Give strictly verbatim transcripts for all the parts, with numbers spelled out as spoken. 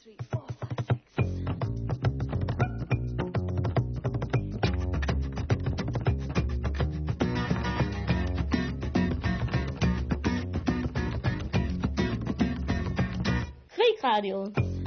Radio.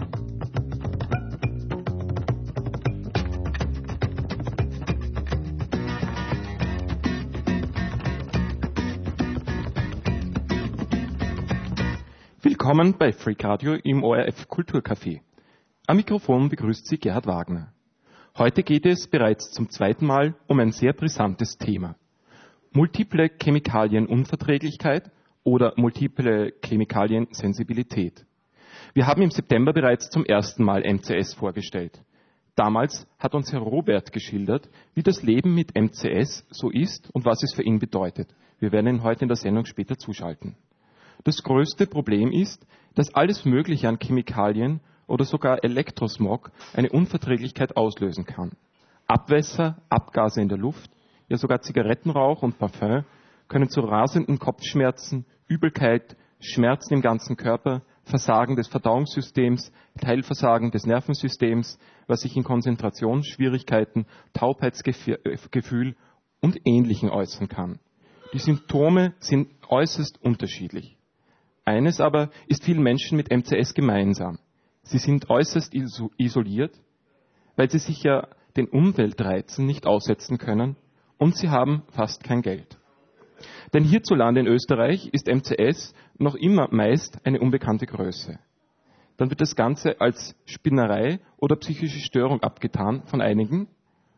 Willkommen bei Freak Radio im O R F Kulturcafé. Am Mikrofon begrüßt Sie Gerhard Wagner. Heute geht es bereits zum zweiten Mal um ein sehr brisantes Thema. Multiple Chemikalienunverträglichkeit oder multiple Chemikaliensensibilität. Wir haben im September bereits zum ersten Mal M C S vorgestellt. Damals hat uns Herr Robert geschildert, wie das Leben mit M C S so ist und was es für ihn bedeutet. Wir werden ihn heute in der Sendung später zuschalten. Das größte Problem ist, dass alles Mögliche an Chemikalien oder sogar Elektrosmog eine Unverträglichkeit auslösen kann. Abwässer, Abgase in der Luft, ja sogar Zigarettenrauch und Parfüm können zu rasenden Kopfschmerzen, Übelkeit, Schmerzen im ganzen Körper, Versagen des Verdauungssystems, Teilversagen des Nervensystems, was sich in Konzentrationsschwierigkeiten, Taubheitsgefühl und Ähnlichem äußern kann. Die Symptome sind äußerst unterschiedlich. Eines aber ist vielen Menschen mit M C S gemeinsam. Sie sind äußerst isoliert, weil sie sich ja den Umweltreizen nicht aussetzen können und sie haben fast kein Geld. Denn hierzulande in Österreich ist M C S noch immer meist eine unbekannte Größe. Dann wird das Ganze als Spinnerei oder psychische Störung abgetan von einigen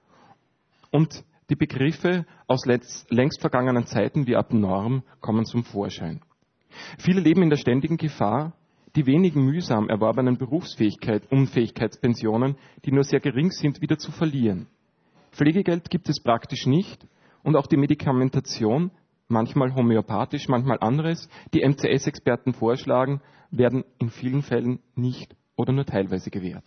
und die Begriffe aus längst vergangenen Zeiten wie abnorm kommen zum Vorschein. Viele leben in der ständigen Gefahr, die wenigen mühsam erworbenen Berufsfähigkeit, Unfähigkeitspensionen, die nur sehr gering sind, wieder zu verlieren. Pflegegeld gibt es praktisch nicht und auch die Medikamentation, manchmal homöopathisch, manchmal anderes, die M C S-Experten vorschlagen, werden in vielen Fällen nicht oder nur teilweise gewährt.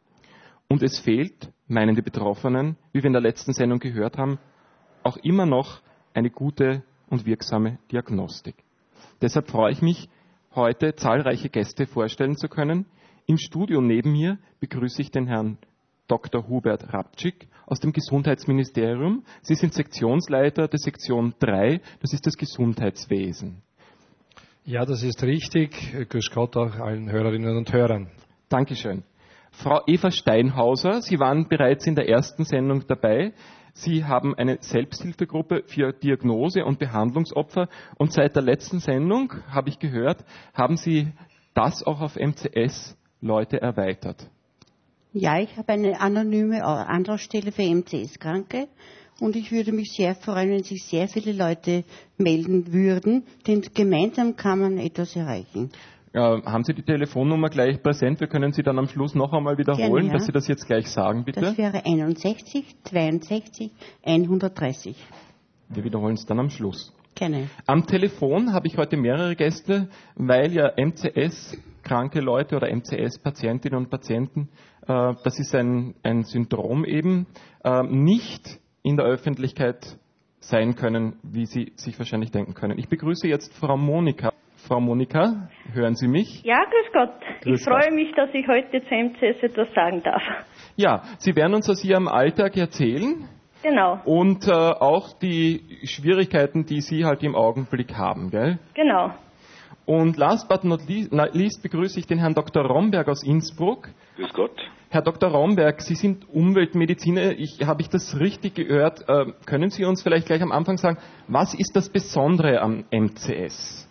Und es fehlt, meinen die Betroffenen, wie wir in der letzten Sendung gehört haben, auch immer noch eine gute und wirksame Diagnostik. Deshalb freue ich mich, heute zahlreiche Gäste vorstellen zu können. Im Studio neben mir begrüße ich den Herrn Doktor Hubert Rabczyk aus dem Gesundheitsministerium. Sie sind Sektionsleiter der Sektion drei, das ist das Gesundheitswesen. Ja, das ist richtig. Grüß Gott auch allen Hörerinnen und Hörern. Dankeschön. Frau Eva Steinhauser, Sie waren bereits in der ersten Sendung dabei. Sie haben eine Selbsthilfegruppe für Diagnose- und Behandlungsopfer und seit der letzten Sendung, habe ich gehört, haben Sie das auch auf M C S-Leute erweitert. Ja, ich habe eine anonyme Antragstelle für M C S-Kranke und ich würde mich sehr freuen, wenn sich sehr viele Leute melden würden, denn gemeinsam kann man etwas erreichen. Äh, haben Sie die Telefonnummer gleich präsent? Wir können Sie dann am Schluss noch einmal wiederholen, Gerne, ja. dass Sie das jetzt gleich sagen, bitte. Das wäre einundsechzig zweiundsechzig hundertdreißig. Wir wiederholen es dann am Schluss. Gerne. Am Telefon habe ich heute mehrere Gäste, weil ja M C S-kranke Leute oder M C S-Patientinnen und Patienten, äh, das ist ein, ein Syndrom eben, äh, nicht in der Öffentlichkeit sein können, wie Sie sich wahrscheinlich denken können. Ich begrüße jetzt Frau Monika. Frau Monika, hören Sie mich? Ja, grüß Gott. Grüß ich freue Gott. mich, dass ich heute zu M C S etwas sagen darf. Ja, Sie werden uns aus Ihrem Alltag erzählen. Genau. Und äh, auch die Schwierigkeiten, die Sie halt im Augenblick haben, gell? Genau. Und last but not least begrüße ich den Herrn Doktor Romberg aus Innsbruck. Grüß Gott. Herr Doktor Romberg, Sie sind Umweltmediziner. Ich, habe ich das richtig gehört? Äh, können Sie uns vielleicht gleich am Anfang sagen, was ist das Besondere am M C S?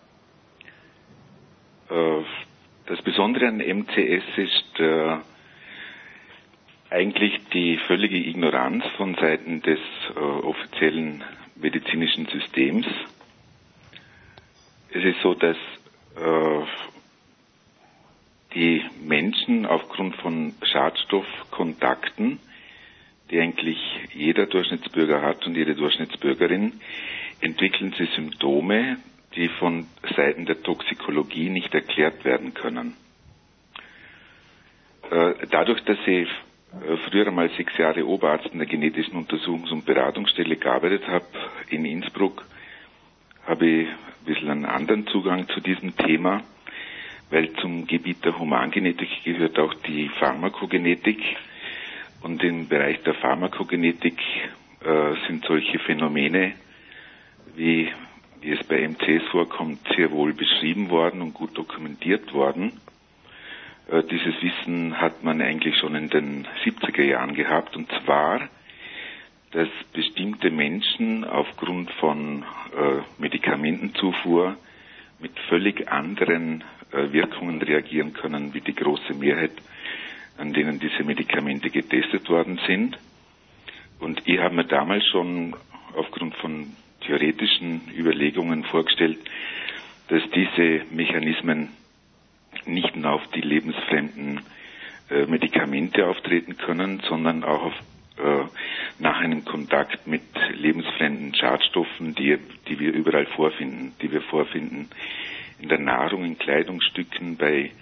Äh, das Besondere an M C S ist äh, eigentlich die völlige Ignoranz von Seiten des äh, offiziellen medizinischen Systems. Es ist so, dass äh, die Menschen aufgrund von Schadstoffkontakten, die eigentlich jeder Durchschnittsbürger hat und jede Durchschnittsbürgerin, entwickeln sie Symptome, die von Seiten der Toxikologie nicht erklärt werden können. Äh, dadurch, dass sie früher einmal sechs Jahre Oberarzt in der genetischen Untersuchungs- und Beratungsstelle gearbeitet habe in Innsbruck, habe ich ein bisschen einen anderen Zugang zu diesem Thema. weil zum Gebiet der Humangenetik gehört auch die Pharmakogenetik. Und im Bereich der Pharmakogenetik äh, sind solche Phänomene, wie, wie es bei M C S vorkommt, sehr wohl beschrieben worden und gut dokumentiert worden. Äh, dieses Wissen hat man eigentlich schon in den siebziger Jahren gehabt, und zwar, dass bestimmte Menschen aufgrund von äh, Medikamentenzufuhr mit völlig anderen äh, Wirkungen reagieren können, wie die große Mehrheit, an denen diese Medikamente getestet worden sind. Und ich habe mir damals schon aufgrund von theoretischen Überlegungen vorgestellt, dass diese Mechanismen nicht nur auf die lebensfremden äh, Medikamente auftreten können, sondern auch auf, äh, nach einem Kontakt mit lebensfremden Schadstoffen, die, die wir überall vorfinden, die wir vorfinden in der Nahrung, in Kleidungsstücken, bei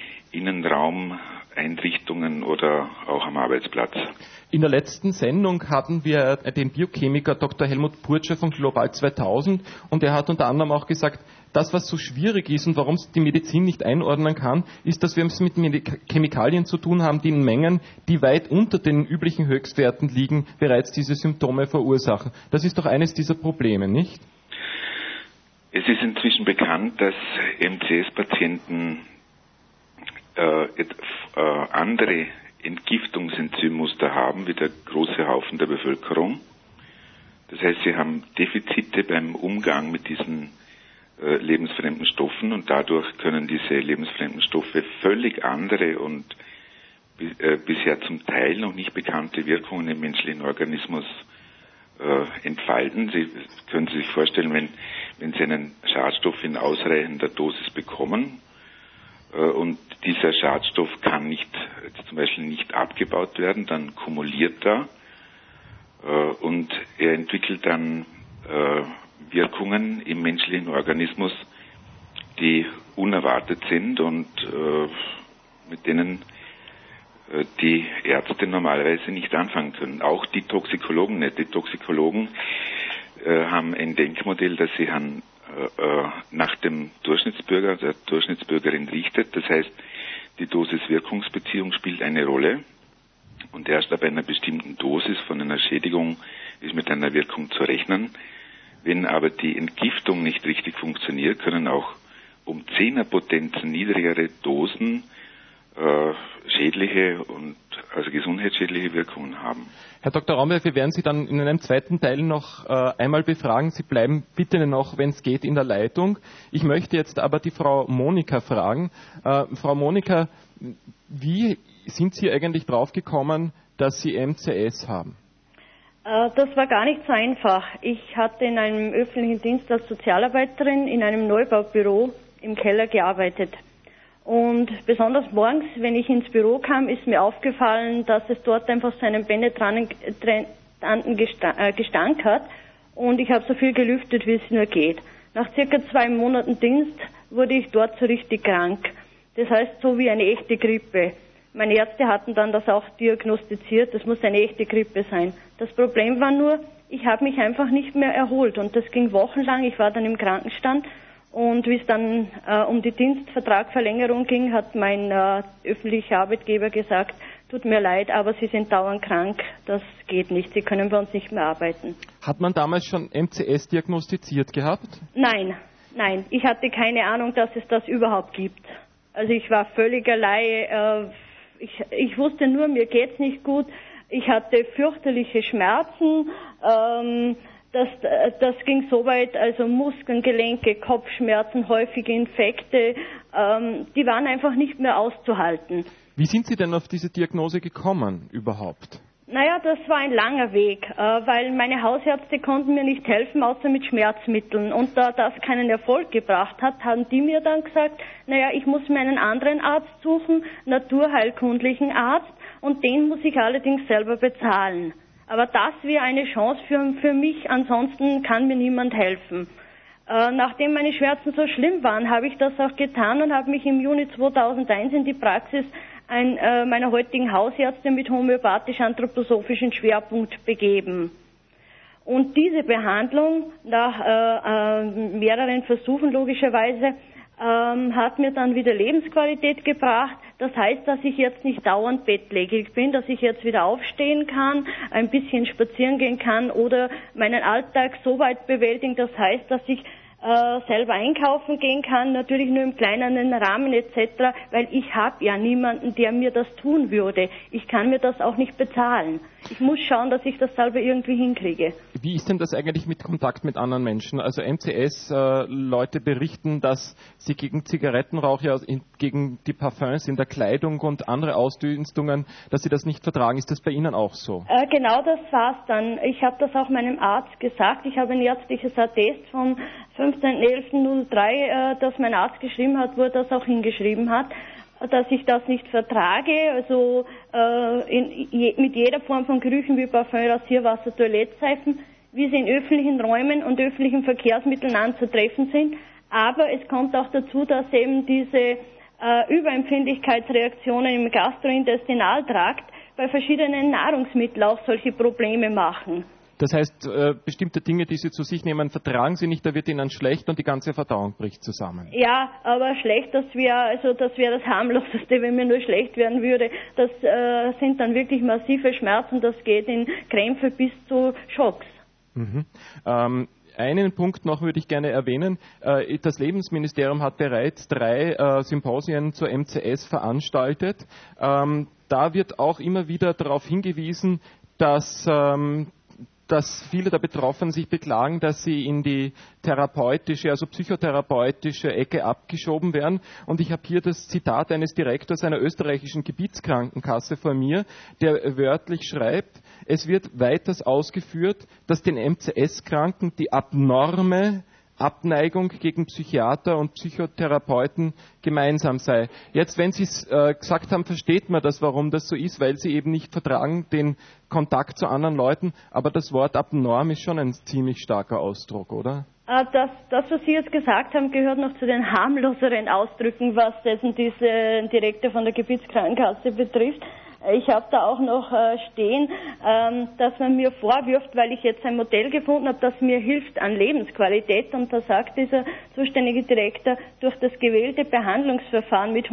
Innenraumeinrichtungen oder auch am Arbeitsplatz. In der letzten Sendung hatten wir den Biochemiker Doktor Helmut Burtscher von Global zweitausend, und er hat unter anderem auch gesagt, das, was so schwierig ist und warum es die Medizin nicht einordnen kann, ist, dass wir es mit Medik- Chemikalien zu tun haben, die in Mengen, die weit unter den üblichen Höchstwerten liegen, bereits diese Symptome verursachen. Das ist doch eines dieser Probleme, nicht? Es ist inzwischen bekannt, dass M C S-Patienten äh, äh, andere Entgiftungsenzymmuster haben wie der große Haufen der Bevölkerung. Das heißt, sie haben Defizite beim Umgang mit diesen äh, lebensfremden Stoffen, und dadurch können diese lebensfremden Stoffe völlig andere und äh, bisher zum Teil noch nicht bekannte Wirkungen im menschlichen Organismus äh, entfalten. Sie können sich vorstellen, wenn, wenn Sie einen Schadstoff in ausreichender Dosis bekommen, und dieser Schadstoff kann nicht, zum Beispiel nicht abgebaut werden, dann kumuliert er und er entwickelt dann Wirkungen im menschlichen Organismus, die unerwartet sind und mit denen die Ärzte normalerweise nicht anfangen können. Auch die Toxikologen nicht. Die Toxikologen haben ein Denkmodell, das sie an nach dem Durchschnittsbürger, der Durchschnittsbürgerin richtet. Das heißt, die Dosis-Wirkungsbeziehung spielt eine Rolle, und erst ab einer bestimmten Dosis von einer Schädigung ist mit einer Wirkung zu rechnen. Wenn aber die Entgiftung nicht richtig funktioniert, können auch um Zehnerpotenzen niedrigere Dosen äh, schädliche und also gesundheitsschädliche Wirkungen haben. Herr Doktor Raumberg, wir werden Sie dann in einem zweiten Teil noch äh, einmal befragen. Sie bleiben bitte noch, wenn es geht, in der Leitung. Ich möchte jetzt aber die Frau Monika fragen. Äh, Frau Monika, wie sind Sie eigentlich draufgekommen, dass Sie M C S haben? Äh, das war gar nicht so einfach. Ich hatte in einem öffentlichen Dienst als Sozialarbeiterin in einem Neubaubüro im Keller gearbeitet. Und besonders morgens, wenn ich ins Büro kam, ist mir aufgefallen, dass es dort einfach so einen penetranten Gestank hat. Und ich habe so viel gelüftet, wie es nur geht. Nach circa zwei Monaten Dienst wurde ich dort so richtig krank. Das heißt, so wie eine echte Grippe. Meine Ärzte hatten dann das auch diagnostiziert, das muss eine echte Grippe sein. Das Problem war nur, ich habe mich einfach nicht mehr erholt. Und das ging wochenlang. Ich war dann im Krankenstand. Und wie es dann äh, um die Dienstvertragverlängerung ging, hat mein äh, öffentlicher Arbeitgeber gesagt, tut mir leid, aber Sie sind dauernd krank, das geht nicht, Sie können bei uns nicht mehr arbeiten. Hat man damals schon M C S diagnostiziert gehabt? Nein, nein, ich hatte keine Ahnung, dass es das überhaupt gibt. Also ich war völlig allein, äh, ich, ich wusste nur, mir geht's nicht gut, ich hatte fürchterliche Schmerzen, ähm, Das, das ging so weit, also Muskeln, Gelenke, Kopfschmerzen, häufige Infekte, ähm, die waren einfach nicht mehr auszuhalten. Wie sind Sie denn auf diese Diagnose gekommen überhaupt? Naja, das war ein langer Weg, äh, weil meine Hausärzte konnten mir nicht helfen, außer mit Schmerzmitteln. Und da das keinen Erfolg gebracht hat, haben die mir dann gesagt, naja, ich muss mir einen anderen Arzt suchen, naturheilkundlichen Arzt, und den muss ich allerdings selber bezahlen. Aber das wäre eine Chance für, für mich, ansonsten kann mir niemand helfen. Äh, nachdem meine Schmerzen so schlimm waren, habe ich das auch getan und habe mich im Juni zweitausendeins in die Praxis ein, äh, meiner heutigen Hausärztin mit homöopathisch-anthroposophischen Schwerpunkt begeben. Und diese Behandlung, nach äh, äh, mehreren Versuchen logischerweise, ähm, hat mir dann wieder Lebensqualität gebracht. Das heißt, dass ich jetzt nicht dauernd bettlägerig bin, dass ich jetzt wieder aufstehen kann, ein bisschen spazieren gehen kann oder meinen Alltag so weit bewältigen. Das heißt, dass ich äh, selber einkaufen gehen kann, natürlich nur im kleineren Rahmen et cetera, weil ich habe ja niemanden, der mir das tun würde. Ich kann mir das auch nicht bezahlen. Ich muss schauen, dass ich das selber irgendwie hinkriege. Wie ist denn das eigentlich mit Kontakt mit anderen Menschen? Also M C S-Leute äh, berichten, dass sie gegen Zigarettenrauch, ja, in, gegen die Parfums in der Kleidung und andere Ausdünstungen, dass sie das nicht vertragen. Ist das bei Ihnen auch so? Äh, genau das war's dann. Ich habe das auch meinem Arzt gesagt. Ich habe ein ärztliches Attest vom fünfzehnten elften null drei, äh, das mein Arzt geschrieben hat, wo er das auch hingeschrieben hat, dass ich das nicht vertrage, also äh, in, je, mit jeder Form von Gerüchen wie Parfum, Rasierwasser, Toilettseifen, wie sie in öffentlichen Räumen und öffentlichen Verkehrsmitteln anzutreffen sind. Aber es kommt auch dazu, dass eben diese äh, Überempfindlichkeitsreaktionen im Gastrointestinaltrakt bei verschiedenen Nahrungsmitteln auch solche Probleme machen. Das heißt, äh, bestimmte Dinge, die Sie zu sich nehmen, vertragen Sie nicht, da wird Ihnen schlecht und die ganze Verdauung bricht zusammen. Ja, aber schlecht, das wäre also das wäre das harmloseste, wenn mir nur schlecht werden würde. Das äh, sind dann wirklich massive Schmerzen, das geht in Krämpfe bis zu Schocks. Mhm. Ähm, Einen Punkt noch würde ich gerne erwähnen. Das Lebensministerium hat bereits drei äh, Symposien zur M C S veranstaltet. Ähm, da wird auch immer wieder darauf hingewiesen, dass ähm, dass viele der Betroffenen sich beklagen, dass sie in die therapeutische, also psychotherapeutische Ecke abgeschoben werden. Und ich habe hier das Zitat eines Direktors einer österreichischen Gebietskrankenkasse vor mir, der wörtlich schreibt, es wird weiters ausgeführt, dass den M C S-Kranken die abnorme Abneigung gegen Psychiater und Psychotherapeuten gemeinsam sei. Jetzt, wenn Sie es äh, gesagt haben, versteht man das, warum das so ist, weil Sie eben nicht vertragen den Kontakt zu anderen Leuten, aber das Wort abnorm ist schon ein ziemlich starker Ausdruck, oder? Das, das, was Sie jetzt gesagt haben, gehört noch zu den harmloseren Ausdrücken, was dessen diese Direktor von der Gebietskrankenkasse betrifft. Ich habe da auch noch äh, stehen, ähm, dass man mir vorwirft, weil ich jetzt ein Modell gefunden habe, das mir hilft an Lebensqualität. Und da sagt dieser zuständige Direktor, durch das gewählte Behandlungsverfahren mit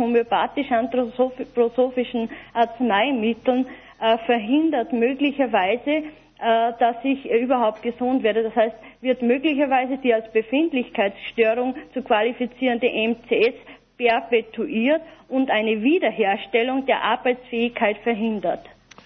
homöopathisch-anthroposophischen Arzneimitteln äh, verhindert möglicherweise, äh, dass ich äh, überhaupt gesund werde. Das heißt, wird möglicherweise die als Befindlichkeitsstörung zu qualifizierende M C S perpetuiert und eine Wiederherstellung der Arbeitsfähigkeit verhindert.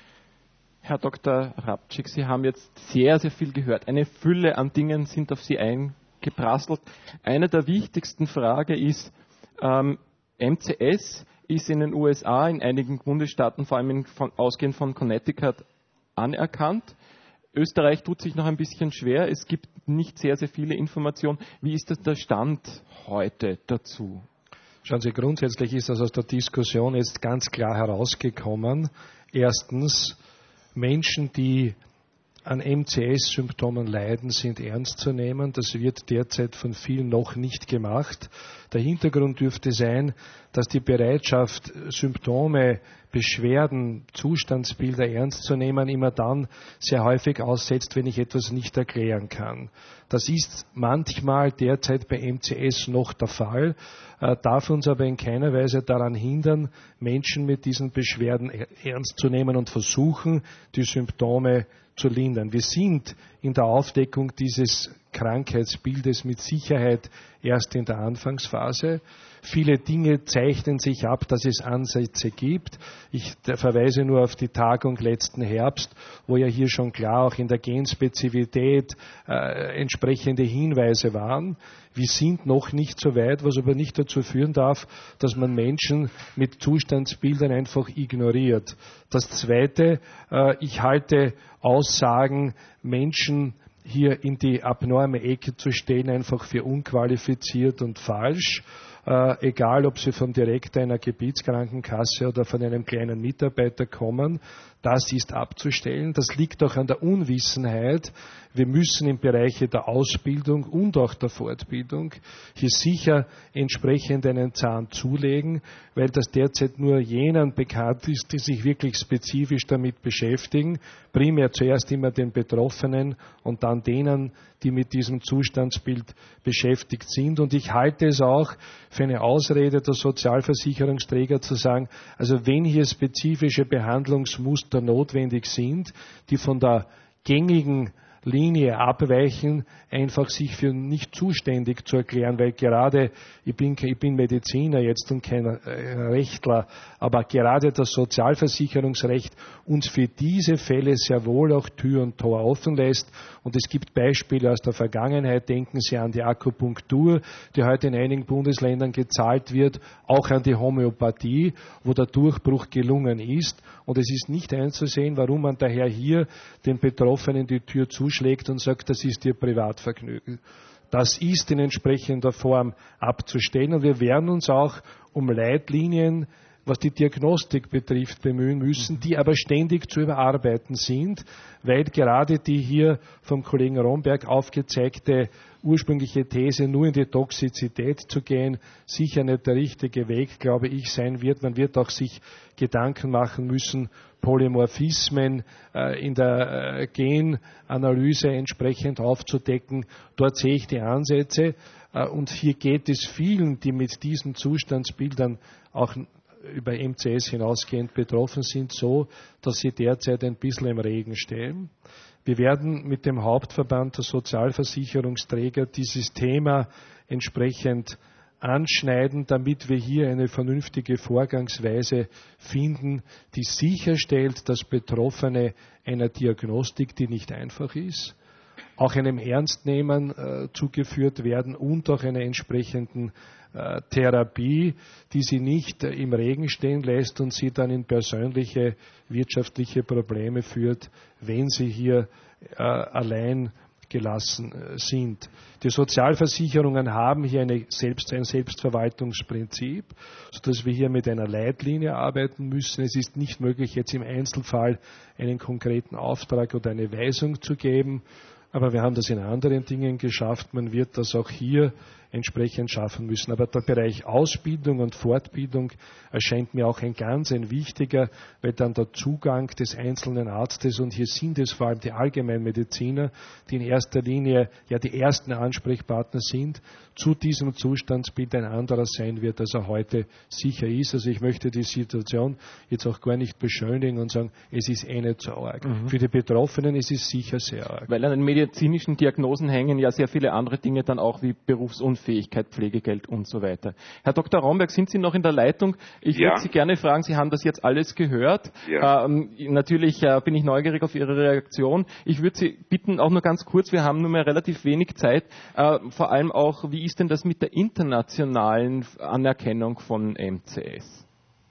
Herr Doktor Rabczyk, Sie haben jetzt sehr, sehr viel gehört. Eine Fülle an Dingen sind auf Sie eingeprasselt. Eine der wichtigsten Fragen ist, ähm, M C S ist in den U S A, in einigen Bundesstaaten, vor allem in, von, ausgehend von Connecticut, anerkannt. Österreich tut sich noch ein bisschen schwer. Es gibt nicht sehr, sehr viele Informationen. Wie ist das der Stand heute dazu? Schauen Sie, grundsätzlich ist das aus der Diskussion jetzt ganz klar herausgekommen. Erstens, Menschen, die an M C S-Symptomen leiden, sind ernst zu nehmen. Das wird derzeit von vielen noch nicht gemacht. Der Hintergrund dürfte sein, dass die Bereitschaft, Symptome, Beschwerden, Zustandsbilder ernst zu nehmen, immer dann sehr häufig aussetzt, wenn ich etwas nicht erklären kann. Das ist manchmal derzeit bei M C S noch der Fall, darf uns aber in keiner Weise daran hindern, Menschen mit diesen Beschwerden ernst zu nehmen und versuchen, die Symptome zu lindern. Wir sind in der Aufdeckung dieses Krankheitsbildes mit Sicherheit erst in der Anfangsphase. Viele Dinge zeichnen sich ab, dass es Ansätze gibt. Ich verweise nur auf die Tagung letzten Herbst, wo ja hier schon klar auch in der Genspezifität äh, entsprechende Hinweise waren. Wir sind noch nicht so weit, was aber nicht dazu führen darf, dass man Menschen mit Zustandsbildern einfach ignoriert. Das Zweite, äh, ich halte Aussagen, Menschen hier in die abnorme Ecke zu stellen, einfach für unqualifiziert und falsch. Äh, egal, ob sie vom Direktor einer Gebietskrankenkasse oder von einem kleinen Mitarbeiter kommen, das ist abzustellen. Das liegt auch an der Unwissenheit. Wir müssen im Bereich der Ausbildung und auch der Fortbildung hier sicher entsprechend einen Zahn zulegen, weil das derzeit nur jenen bekannt ist, die sich wirklich spezifisch damit beschäftigen. Primär zuerst immer den Betroffenen und dann denen, die mit diesem Zustandsbild beschäftigt sind. Und ich halte es auch für eine Ausrede der Sozialversicherungsträger zu sagen, also wenn hier spezifische Behandlungsmuster notwendig sind, die von der gängigen Linie abweichen, einfach sich für nicht zuständig zu erklären, weil gerade, ich bin, ich bin Mediziner jetzt und kein Rechtler, aber gerade das Sozialversicherungsrecht uns für diese Fälle sehr wohl auch Tür und Tor offen lässt. Und es gibt Beispiele aus der Vergangenheit, denken Sie an die Akupunktur, die heute in einigen Bundesländern gezahlt wird, auch an die Homöopathie, wo der Durchbruch gelungen ist. Und es ist nicht einzusehen, warum man daher hier den Betroffenen die Tür zuschlägt und sagt, das ist ihr Privatvergnügen. Das ist in entsprechender Form abzustellen. Und wir werden uns auch um Leitlinien, was die Diagnostik betrifft, bemühen müssen, die aber ständig zu überarbeiten sind, weil gerade die hier vom Kollegen Romberg aufgezeigte ursprüngliche These, nur in die Toxizität zu gehen, sicher nicht der richtige Weg, glaube ich, sein wird. Man wird auch sich Gedanken machen müssen, Polymorphismen äh, in der äh, Genanalyse entsprechend aufzudecken. Dort sehe ich die Ansätze. Äh, und hier geht es vielen, die mit diesen Zustandsbildern auch über M C S hinausgehend betroffen sind, so, dass sie derzeit ein bisschen im Regen stehen. Wir werden mit dem Hauptverband der Sozialversicherungsträger dieses Thema entsprechend anschneiden, damit wir hier eine vernünftige Vorgangsweise finden, die sicherstellt, dass Betroffene einer Diagnostik, die nicht einfach ist, auch einem Ernstnehmen äh, zugeführt werden und auch einer entsprechenden äh, Therapie, die sie nicht äh, im Regen stehen lässt und sie dann in persönliche wirtschaftliche Probleme führt, wenn sie hier äh, allein gelassen äh, sind. Die Sozialversicherungen haben hier eine Selbst, ein Selbstverwaltungsprinzip, sodass wir hier mit einer Leitlinie arbeiten müssen. Es ist nicht möglich, jetzt im Einzelfall einen konkreten Auftrag oder eine Weisung zu geben. Aber wir haben das in anderen Dingen geschafft. Man wird das auch hier entsprechend schaffen müssen. Aber der Bereich Ausbildung und Fortbildung erscheint mir auch ein ganz ein wichtiger, weil dann der Zugang des einzelnen Arztes, und hier sind es vor allem die Allgemeinmediziner, die in erster Linie ja die ersten Ansprechpartner sind, zu diesem Zustandsbild ein anderer sein wird, als er heute sicher ist. Also ich möchte die Situation jetzt auch gar nicht beschönigen und sagen, es ist eh nicht so arg. Mhm. Für die Betroffenen ist es sicher sehr arg. Weil an den medizinischen Diagnosen hängen ja sehr viele andere Dinge dann auch wie Berufsunfähigkeit, Pflegegeld und so weiter. Herr Doktor Romberg, sind Sie noch in der Leitung? Ich ja. würde Sie gerne fragen, Sie haben das jetzt alles gehört. Ja. Ähm, natürlich äh, bin ich neugierig auf Ihre Reaktion. Ich würde Sie bitten, auch nur ganz kurz, wir haben nur mehr relativ wenig Zeit, äh, vor allem auch, wie ist denn das mit der internationalen Anerkennung von M C S?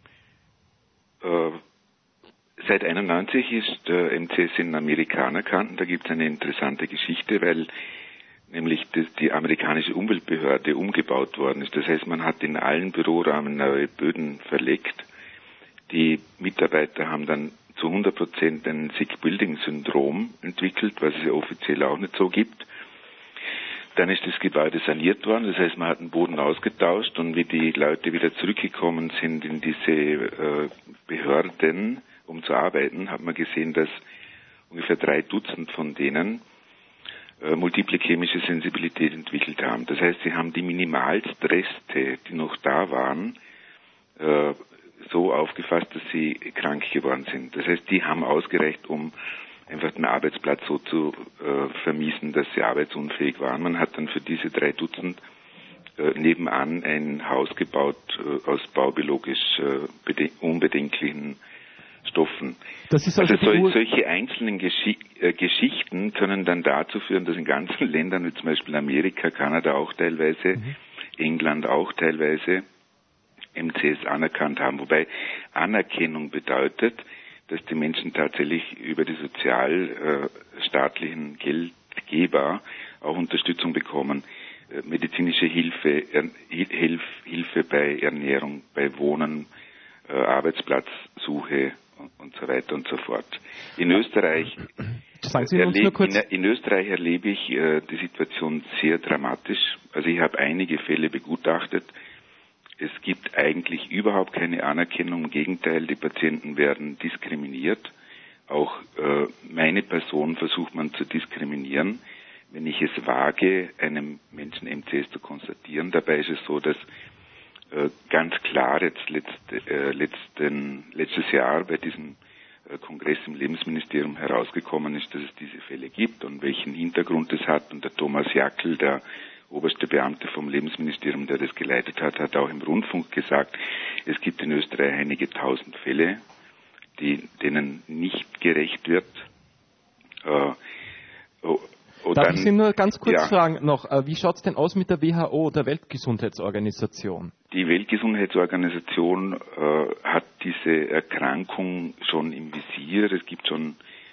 Äh, seit einundneunzig ist äh, M C S in Amerika anerkannt. Da gibt es eine interessante Geschichte, weil nämlich das, die amerikanische Umweltbehörde umgebaut worden ist. Das heißt, man hat in allen Büroräumen neue Böden verlegt. Die Mitarbeiter haben dann zu hundert Prozent ein Sick-Building-Syndrom entwickelt, was es ja offiziell auch nicht so gibt. Dann ist das Gebäude saniert worden, das heißt, man hat den Boden ausgetauscht, und wie die Leute wieder zurückgekommen sind in diese äh, Behörden, um zu arbeiten, hat man gesehen, dass ungefähr drei Dutzend von denen äh, multiple chemische Sensibilität entwickelt haben. Das heißt, sie haben die Minimalstreste, die noch da waren, äh, so aufgefasst, dass sie krank geworden sind. Das heißt, die haben ausgereicht, um einfach den Arbeitsplatz so zu äh, vermiesen, dass sie arbeitsunfähig waren. Man hat dann für diese drei Dutzend äh, nebenan ein Haus gebaut äh, aus baubiologisch äh, unbedenklichen Stoffen. Das ist also, also sol- solche einzelnen Geschi- äh, Geschichten können dann dazu führen, dass in ganzen Ländern, wie zum Beispiel Amerika, Kanada auch teilweise, mhm. England auch teilweise, M C S anerkannt haben. Wobei Anerkennung bedeutet, dass die Menschen tatsächlich über die sozialstaatlichen äh, Geldgeber auch Unterstützung bekommen. Äh, medizinische Hilfe, er, Hilf, Hilfe bei Ernährung, bei Wohnen, äh, Arbeitsplatzsuche und, und so weiter und so fort. In Österreich, erleb, in, in Österreich erlebe ich äh, die Situation sehr dramatisch. Also ich habe einige Fälle begutachtet. Es gibt eigentlich überhaupt keine Anerkennung. Im Gegenteil, die Patienten werden diskriminiert. Auch äh, meine Person versucht man zu diskriminieren, wenn ich es wage, einem Menschen M C S zu konstatieren. Dabei ist es so, dass äh, ganz klar jetzt letzte, äh, letzten, letztes Jahr bei diesem äh, Kongress im Lebensministerium herausgekommen ist, dass es diese Fälle gibt und welchen Hintergrund es hat. Und der Thomas Jackel, der oberste Beamte vom Lebensministerium, der das geleitet hat, hat auch im Rundfunk gesagt, es gibt in Österreich einige tausend Fälle, die, denen nicht gerecht wird. Äh, oh, oh, Darf dann, ich Sie nur ganz kurz ja, fragen noch, äh, wie schaut es denn aus mit der W H O, der Weltgesundheitsorganisation? Die Weltgesundheitsorganisation äh, hat diese Erkrankung schon im Visier. Es gibt schon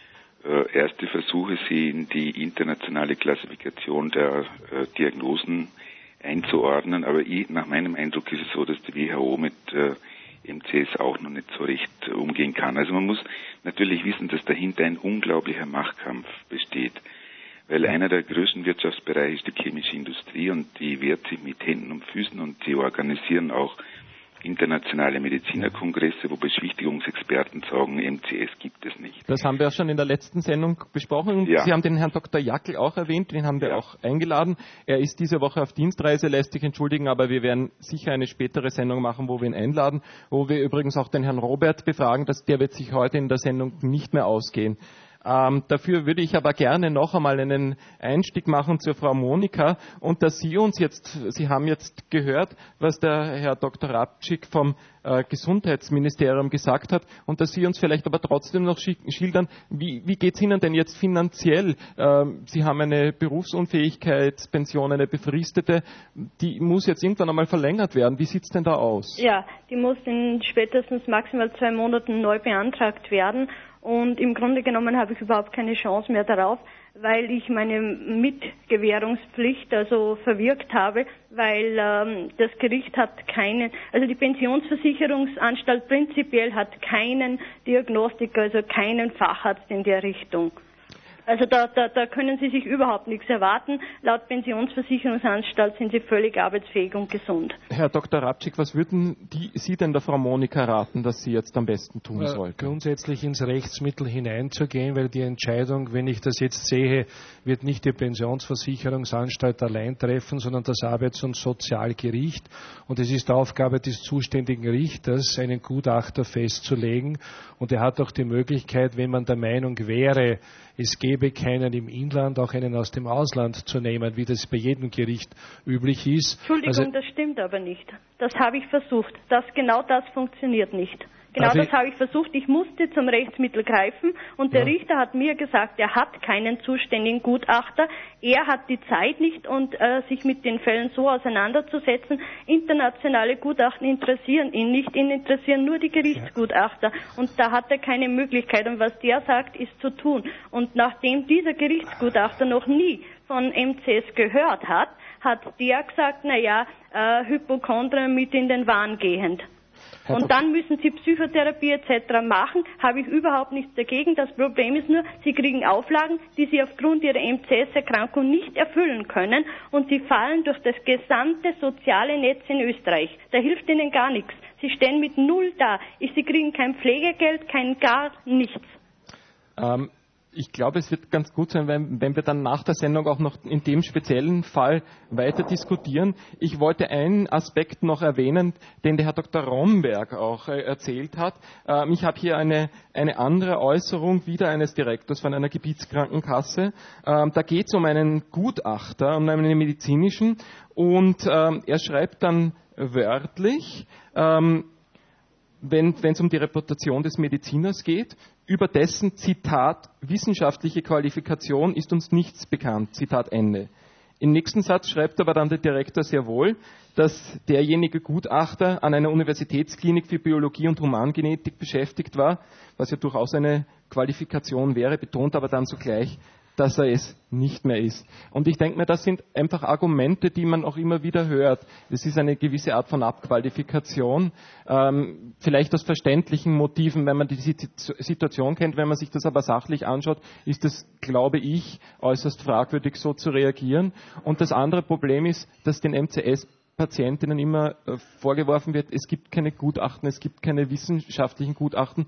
äh, erste Versuche, sie in die internationale Klassifikation der äh, Diagnosen einzuordnen. Aber ich, nach meinem Eindruck ist es so, dass die W H O mit äh, M C S auch noch nicht so recht äh, umgehen kann. Also man muss natürlich wissen, dass dahinter ein unglaublicher Machtkampf besteht. Weil einer der größten Wirtschaftsbereiche ist die chemische Industrie und die wehrt sich mit Händen und Füßen und sie organisieren auch internationale Medizinerkongresse, wo Beschwichtigungsexperten sagen, M C S gibt es nicht. Das haben wir ja schon in der letzten Sendung besprochen. Ja. Sie haben den Herrn Doktor Jackel auch erwähnt, den haben wir Ja. auch eingeladen. Er ist diese Woche auf Dienstreise, lässt sich entschuldigen, aber wir werden sicher eine spätere Sendung machen, wo wir ihn einladen, wo wir übrigens auch den Herrn Robert befragen, dass der wird sich heute in der Sendung nicht mehr ausgehen. Ähm, dafür würde ich aber gerne noch einmal einen Einstieg machen zur Frau Monika und dass Sie uns jetzt, Sie haben jetzt gehört, was der Herr Doktor Rabczyk vom äh, Gesundheitsministerium gesagt hat und dass Sie uns vielleicht aber trotzdem noch schildern, wie, wie geht es Ihnen denn jetzt finanziell? Ähm, Sie haben eine Berufsunfähigkeitspension, eine befristete, die muss jetzt irgendwann einmal verlängert werden. Wie sieht es denn da aus? Ja, die muss in spätestens maximal zwei Monaten neu beantragt werden. Und im Grunde genommen habe ich überhaupt keine Chance mehr darauf, weil ich meine Mitgewährungspflicht also verwirkt habe, weil ähm, das Gericht hat keinen, also die Pensionsversicherungsanstalt prinzipiell hat keinen Diagnostiker, also keinen Facharzt in der Richtung. Also da, da, da können Sie sich überhaupt nichts erwarten. Laut Pensionsversicherungsanstalt sind Sie völlig arbeitsfähig und gesund. Herr Doktor Rabczyk, was würden die, Sie denn der Frau Monika raten, dass sie jetzt am besten tun äh, sollte? Grundsätzlich ins Rechtsmittel hineinzugehen, weil die Entscheidung, wenn ich das jetzt sehe, wird nicht die Pensionsversicherungsanstalt allein treffen, sondern das Arbeits- und Sozialgericht. Und es ist Aufgabe des zuständigen Richters, einen Gutachter festzulegen. Und er hat auch die Möglichkeit, wenn man der Meinung wäre, es gäbe keinen im Inland, auch einen aus dem Ausland zu nehmen, wie das bei jedem Gericht üblich ist. Entschuldigung, also, das stimmt aber nicht. Das habe ich versucht. Das, genau das funktioniert nicht. Genau Darf das ich- habe ich versucht. Ich musste zum Rechtsmittel greifen und der Ja. Richter hat mir gesagt, er hat keinen zuständigen Gutachter. Er hat die Zeit nicht und äh, sich mit den Fällen so auseinanderzusetzen. Internationale Gutachten interessieren ihn nicht. Ihn interessieren nur die Gerichtsgutachter. Und da hat er keine Möglichkeit. Und was der sagt, ist zu tun. Und nachdem dieser Gerichtsgutachter noch nie von M C S gehört hat, hat der gesagt, naja, äh, Hypochondrien mit in den Wahn gehend. Und dann müssen sie Psychotherapie et cetera machen, habe ich überhaupt nichts dagegen. Das Problem ist nur, sie kriegen Auflagen, die sie aufgrund ihrer M C S-Erkrankung nicht erfüllen können und sie fallen durch das gesamte soziale Netz in Österreich. Da hilft ihnen gar nichts. Sie stehen mit null da. Sie kriegen kein Pflegegeld, kein gar nichts. Ähm, ich glaube, es wird ganz gut sein, wenn, wenn wir dann nach der Sendung auch noch in dem speziellen Fall weiter diskutieren. Ich wollte einen Aspekt noch erwähnen, den der Herr Doktor Romberg auch äh, erzählt hat. Ähm, ich habe hier eine, eine andere Äußerung wieder eines Direktors von einer Gebietskrankenkasse. Ähm, da geht es um einen Gutachter, um einen medizinischen, und ähm, er schreibt dann wörtlich, ähm, wenn es um die Reputation des Mediziners geht, über dessen, Zitat, wissenschaftliche Qualifikation ist uns nichts bekannt, Zitat Ende. Im nächsten Satz schreibt aber dann der Direktor sehr wohl, dass derjenige Gutachter an einer Universitätsklinik für Biologie und Humangenetik beschäftigt war, was ja durchaus eine Qualifikation wäre, betont aber dann zugleich, dass er es nicht mehr ist. Und ich denke mir, das sind einfach Argumente, die man auch immer wieder hört. Es ist eine gewisse Art von Abqualifikation, ähm, vielleicht aus verständlichen Motiven, wenn man die Situation kennt. Wenn man sich das aber sachlich anschaut, ist es, glaube ich, äußerst fragwürdig, so zu reagieren. Und das andere Problem ist, dass den M C S Patientinnen immer äh, vorgeworfen wird, es gibt keine Gutachten, es gibt keine wissenschaftlichen Gutachten.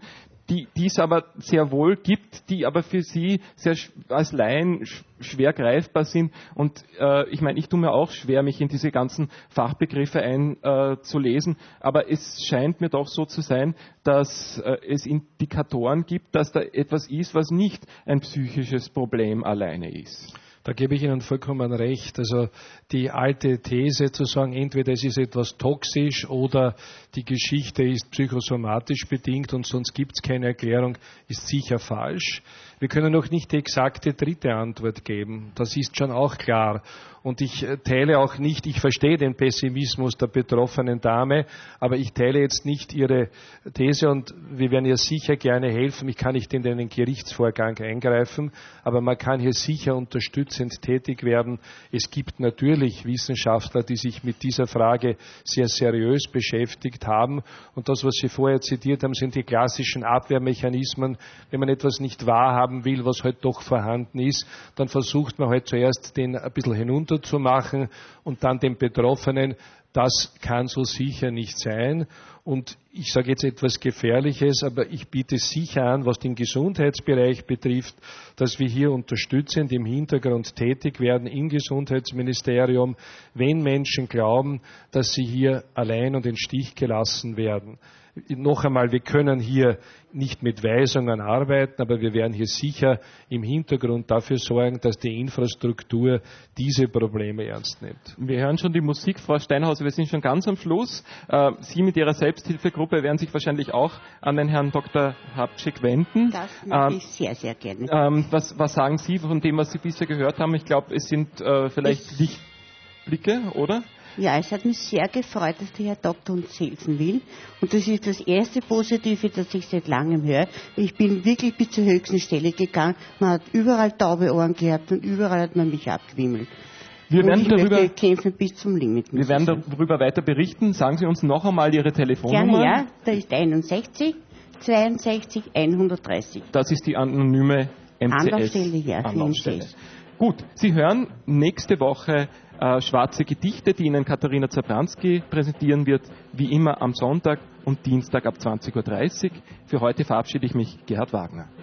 die, die es aber sehr wohl gibt, die aber für Sie sehr als Laien schwer greifbar sind. Und äh, ich meine, ich tue mir auch schwer, mich in diese ganzen Fachbegriffe einzulesen, äh, aber es scheint mir doch so zu sein, dass äh, es Indikatoren gibt, dass da etwas ist, was nicht ein psychisches Problem alleine ist. Da gebe ich Ihnen vollkommen recht. Also die alte These zu sagen, entweder es ist etwas toxisch oder die Geschichte ist psychosomatisch bedingt und sonst gibt es keine Erklärung, ist sicher falsch. Wir können noch nicht die exakte dritte Antwort geben. Das ist schon auch klar. Und ich teile auch nicht, ich verstehe den Pessimismus der betroffenen Dame, aber ich teile jetzt nicht ihre These und wir werden ihr sicher gerne helfen. Ich kann nicht in den Gerichtsvorgang eingreifen, aber man kann hier sicher unterstützend tätig werden. Es gibt natürlich Wissenschaftler, die sich mit dieser Frage sehr seriös beschäftigt haben. Und das, was Sie vorher zitiert haben, sind die klassischen Abwehrmechanismen. Wenn man etwas nicht wahrhaben will, was halt doch vorhanden ist, dann versucht man halt zuerst den ein bisschen hinunter zu machen und dann den Betroffenen, das kann so sicher nicht sein. Und ich sage jetzt etwas Gefährliches, aber ich biete sicher an, was den Gesundheitsbereich betrifft, dass wir hier unterstützend im Hintergrund tätig werden im Gesundheitsministerium, wenn Menschen glauben, dass sie hier allein und in den Stich gelassen werden. Noch einmal, wir können hier nicht mit Weisungen arbeiten, aber wir werden hier sicher im Hintergrund dafür sorgen, dass die Infrastruktur diese Probleme ernst nimmt. Wir hören schon die Musik, Frau Steinhauser, wir sind schon ganz am Schluss. Sie mit Ihrer Selbsthilfegruppe werden sich wahrscheinlich auch an den Herrn Doktor Habczyk wenden. Das mache ich sehr, sehr gerne. Was, was sagen Sie von dem, was Sie bisher gehört haben? Ich glaube, es sind äh, vielleicht es Lichtblicke, oder? Ja, es hat mich sehr gefreut, dass der Herr Doktor uns helfen will. Und das ist das erste Positive, das ich seit langem höre. Ich bin wirklich bis zur höchsten Stelle gegangen. Man hat überall taube Ohren gehabt und überall hat man mich abgewimmelt. Wir und werden ich darüber möchte kämpfen bis zum Limit. Wir werden darüber weiter berichten. Sagen Sie uns noch einmal Ihre Telefonnummer. Gerne, ja. Da ist einundsechzig zweiundsechzig hundertdreißig. Das ist die anonyme M C S. Anlaufstelle, ja, für M C S. Gut, Sie hören nächste Woche äh, Schwarze Gedichte, die Ihnen Katharina Zabranski präsentieren wird, wie immer am Sonntag und Dienstag ab zwanzig Uhr dreißig. Für heute verabschiede ich mich, Gerhard Wagner.